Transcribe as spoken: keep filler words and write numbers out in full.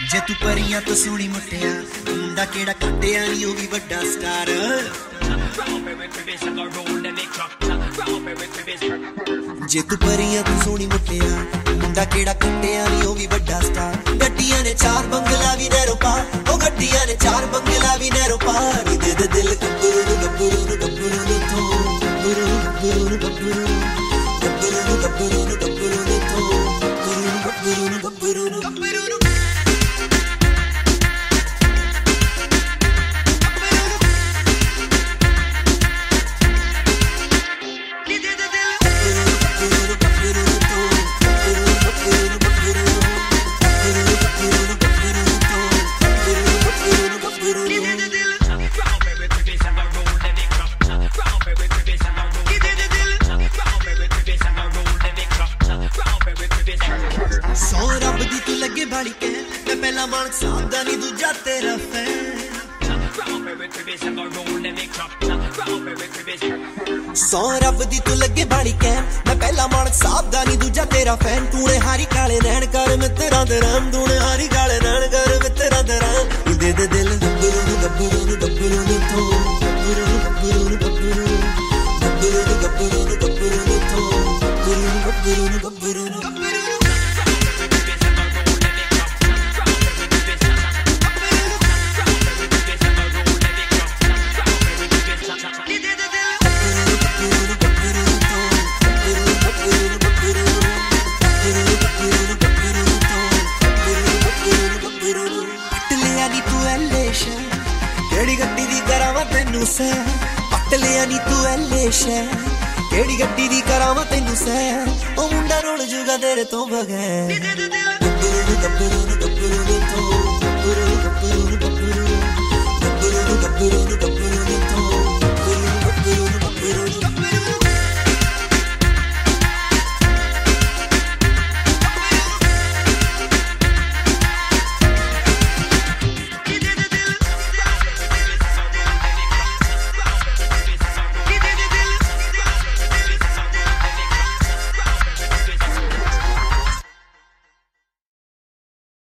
ਜੇ ਤੂੰ ਪਰੀਆਂ ਤੋਂ ਸੋਹਣੀ ਮੁੱਟਿਆ ਮੁੰਡਾ ਕਿਹੜਾ ਕੱਟਿਆ ਨਹੀਂ ਉਹ ਵੀ ਵੱਡਾ ਸਟਾਰ ਜੇ ਤੂੰ ਪਰੀਆਂ ਤੋਂ ਸੋਹਣੀ ਮੁੱਟਿਆ ਮੁੰਡਾ ਕਿਹੜਾ ਕੱਟਿਆ ਨਹੀਂ ਉਹ ਵੀ ਵੱਡਾ ਸਟਾਰ ਗੱਡੀਆਂ ਨੇ ਚਾਰ ਬੰਗਲਾ ਵੀ ਨਹਿਰੋਂ ਪਾਰ ਉਹ ਗੱਡੀਆਂ ਨੇ ਚਾਰ ਬੰਗਲਾ ਵੀ ਨਹਿਰੋਂ ਪਾਰ ਦੇ ਦੇ ਦਿਲ ਗੱਭਰੂ ਨੂੰ ਗੱਭਰੂ ਨੂੰ ਗੱਭਰੂ ਨੂੰ ਤੋਂ ਗੱਭਰੂ ਨੂੰ ਗੱਭਰੂ ਨੂੰ ਗੱਭਰੂ ਨੂੰ ਗੱਭਰੂ ਨੂੰ ਗੱਭਰੂ ਨੂੰ ਗੱਭਰੂ ਨੂੰ ਤੋਂ ਗੱਭਰੂ ਨੂੰ ਗੱਭਰੂ ਨੂੰ ਗੱਭਰੂ ਨੂੰ ਗੱਭਰੂ ਨੂੰ ਸੌ ਰੱਬ ਦੀ ਤੂੰ ਲੱਗੇ ਬਾਲੀ ਕਹਿ ਮੈਂ ਪਹਿਲਾ ਮਾਨਕ ਸਾਹਿਬ ਦਾ ਨਹੀਂ ਦੂਜਾ ਤੇਰਾ ਫੈਨ ਸੌ ਰੱਬ ਦੀ ਤੂੰ ਲੱਗੇ ਬਾਲੀ ਕਹਿ ਮੈਂ ਪਹਿਲਾ ਮਾਨਕ ਸਾਹਿਬ ਦਾ ਨਹੀਂ ਦੂਜਾ ਤੇਰਾ ਫੈਨ ਤੂੰ ਨੇ ਹਾਰੀ ਕਾਲੇ ਨੈਣ ਕਰ ਮਿੱਤਰਾਂ ਦੇ ਰਾਮ ਤੂੰ ਨੇ ਹਾਰੀ ਕਾਲੇ ਨੈਣ ਕਰ ਮਿੱਤਰਾਂ ਦੇ ਰਾਮ ਦੇ ਦੇ ਦਿਲ ਗੱਭਰੂ ਨੂੰ ਗੱਭਰੂ ਨੂੰ ਗੱਭਰੂ ਨੂੰ ਤੋਂ ਗੱਭਰੂ ਨੂੰ ਗੱਭਰੂ ਨੂੰ ਗੱਭਰੂ ਨੂੰ ਗੱਭਰੂ ਨੂੰ ਗੱਭਰੂ ਨੂੰ ਗੱਭਰੂ ਨੂੰ ਤੋਂ ਗੱਭਰੂ ਨੂੰ ਗੱਭਰੂ ਨੂੰ ਗੱਭਰੂ ਨੂੰ ਕਿਹੜੀ ਗੱਡੀ ਦੀ ਕਰਾਵਾਂ ਤੈਨੂੰ ਸੈ ਪੱਟ ਲਿਆ ਨੀ ਤੂੰ ਐਲੇ ਸ਼ੈ ਕਿਹੜੀ ਗੱਡੀ ਦੀ ਕਰਾਵਾਂ ਤੈਨੂੰ ਸੈ ਉਹ ਮੁੰਡਾ ਰੋਲ ਜੂਗਾ ਤੇਰੇ ਤੋਂ ਬਗੈਰ ਗੱਭਰੂ ਨੂੰ ਗੱਭਰੂ ਨੂੰ ਗੱਭਰੂ ਨੂੰ ਤੋਂ ਗੱਭਰੂ ਨੂੰ ਗੱਭਰੂ ਨੂੰ ਗੱਭਰੂ